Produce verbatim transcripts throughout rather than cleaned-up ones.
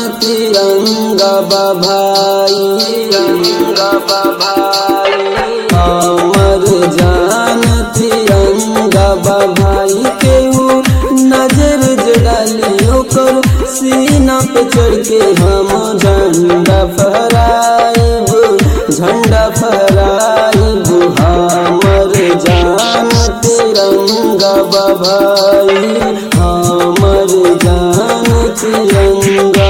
तिरंगा भाई, तिरंगा भाई, हमर जान तिरंगा भाई। केहू नजर जड़ालियो कर सीना पे चढ़ के हम झंडा फहराइब, झंडा फहराइब। हमर जान तिरंगा भाई, हमर जान तिरंगा।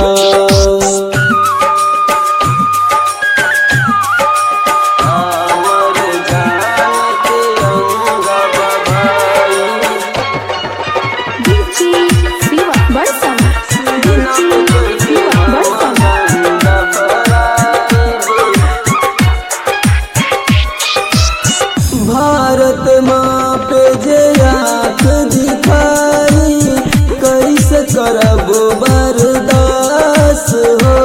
हमर जान तिरंगा भाई, डीजे शिवा बड़सम, डीजे शिवा बड़सम। भारत माँ पे जे आँख दिखाई, कैसे करब बर्दाश्त हो।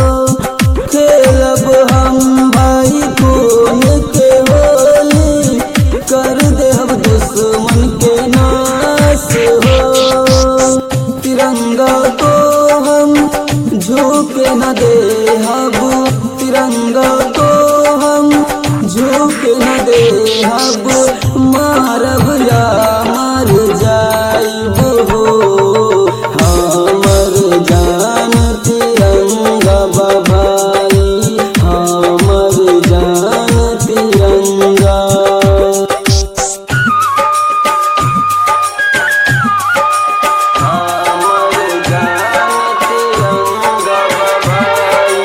खेलब हम भाई खून के होली, कर देब दुश्मन के नाश हो। तिरंगा को हम झुके न देहब, तिरंगा को हम झुके न देहब। मारब या मर जाइब हो, हमर जान तिरंगा भाई, हमर जान तिरंगा। हमर जान तिरंगा भाई,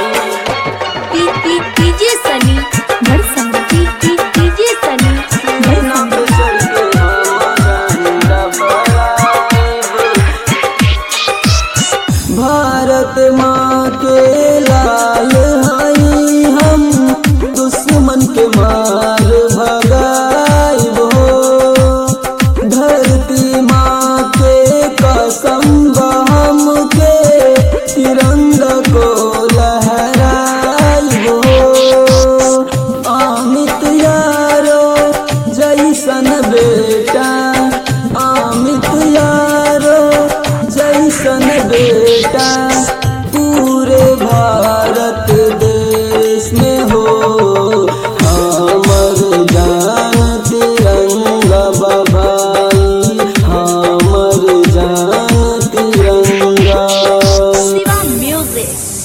डीजे सनी बड़सम, डीजे सनी बड़सम। भारत माँ के लाल हई हम, दुश्मन के मार भगाइब हो। धरती माँ के कसम हम के, तिरंगा को लहराइब हो। अमित यारो जैसन बेटा, अमित यारो जैसन बेटा पूरे भारत देश में हो। हमर जान तिरंगा भाई, हमर जान तिरंगा। शिवा म्यूजिक।